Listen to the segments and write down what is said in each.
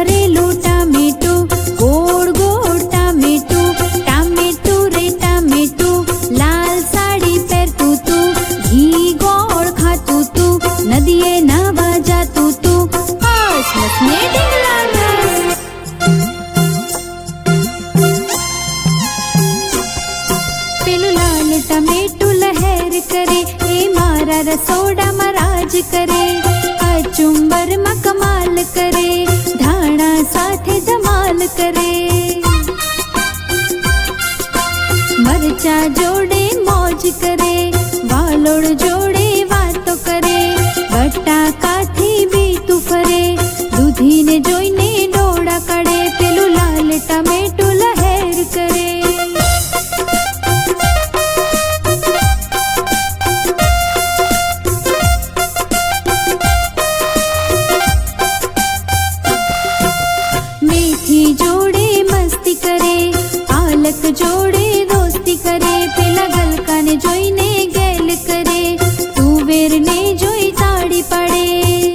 ભરેલું ટામેટું, ગોળ ગોળ ટામેટું, ટામેટું રે ટામેટું, લાલ સાડી પહેરતું તું, ઘી ગોળ ખાતું તું, નદીએ નાવા જાતું તું, હસ હસ ને ઢીંગલા ધસ. પેલું લાલ ટામેટું લહેર કરે, એ મારા રસોડામાં રાજ કરે, ચુંબરમાં કમાલ કરે, ધાણા સાથે ધમાલ કરે. મરચા જોડે મોજ કરે, વાલોળ જોડે વાતો કરે, બટાકાથી બીતું ફરે, દૂધીને જોઈને ડોળા કાઢે. પેલું લાલ ટામેટું લહેર કરે. મેથી જોડે મસ્તી કરે, પાલક જોડે દોસ્તી કરે, પેલા ગલકાને જોઈને ગેલ કરે, તુવેરને જોઈ તાળી પાડે,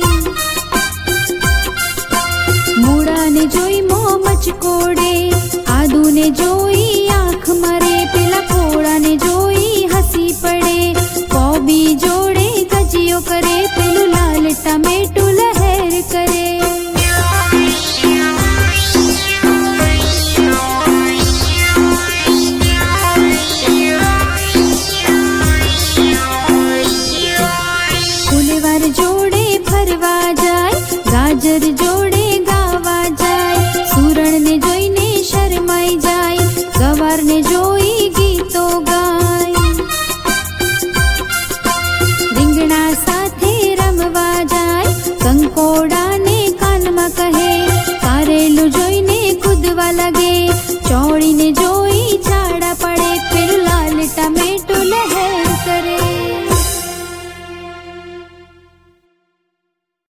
મૂળાને જોઈ મોં મચકોડે, આદુને જોઈ આંખ મારે, પેલા કોળાને જોઈ હસી પડે, કોબી જોડે ગજીયો કરે. પેલું લાલ ટામેટું